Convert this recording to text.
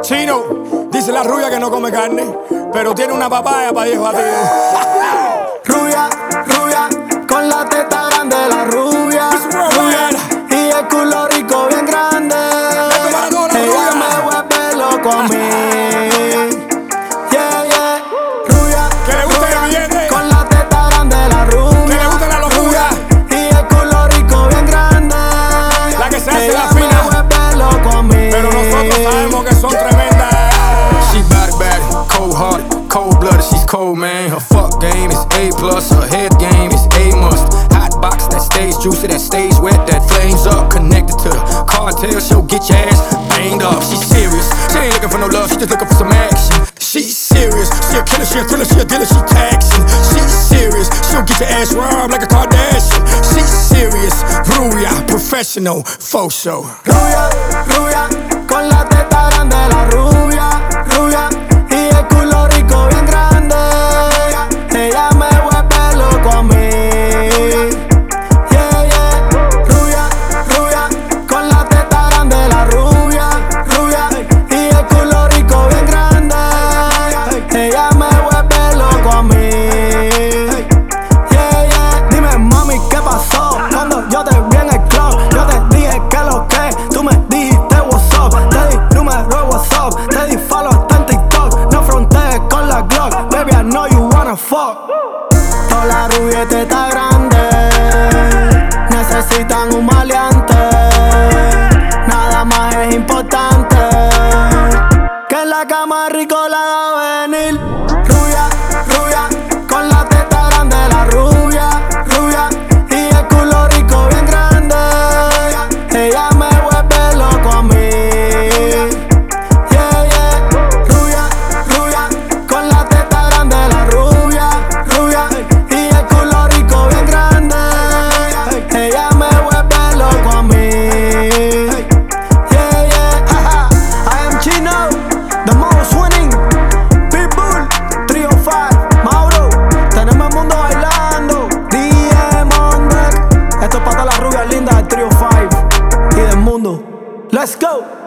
Chino, dice la rubia que no come carne, pero tiene una papaya para 10 batidos. Rubia, rubia, con la teta grande, la rubia, rubia, y el culo rico bien grande. Ella me vuelve loco a mí. Yeah, yeah. Rubia, que le gusta rubia, el billete, con la teta grande, la rubia, que le gusta la locura, y el culo rico bien grande. la que se hace Ella la fina, me vuelve loco a mí. pero nosotros sabemos que son tremendas. She bad, cold-hearted, cold-blooded, she's cold, man. Her fuck game is A+, her head game is A-must. Hot box that stays juicy, that stays wet, that flames up. Connected to the cartel, she'll get your ass banged up. She's serious, she ain't looking for no love, she just looking for some action. She's serious, she a killer, she a thriller, she a dealer, she taxing. She's serious, she'll get your ass robbed like a Kardashian. She's serious, rubia, professional, faux show. Rubia, rubia, con la teta grande, la rubia, rubia, y el culo rico bien grande. Ella me vuelve loco a mí. Yeah, yeah. Rubia, rubia, con la teta grande, la rubia, rubia, y el culo rico bien grande. Ella me vuelve loco a mí. Yeah, yeah. Dime, mami, ¿qué pasó? Cuando yo te vi en el club, yo te dije que lo que, tú me dijiste what's up. Te di número de WhatsApp, te di follow hasta en TikTok. No frontees con la Glock, baby, I know you wanna fuck. Toda la rubia y teta grande necesitan un maleante. Nada más es importante que en la cama rico la haga venir. Rubia, rubia, con la teta grande, la rubia, rubia, y el culo rico bien grande. Ella me vuelve loco a mí. Yeah, yeah. Rubia, rubia, con la teta grande, la rubia, rubia, y el culo rico bien grande. Ella me vuelve loco a mí. Yeah, yeah. I am Chino, the most winning. Pitbull, 305, Mauro, tenemos el mundo bailando. DM on deck. Esto es para todas las rubias lindas del 305 y del mundo. Let's go.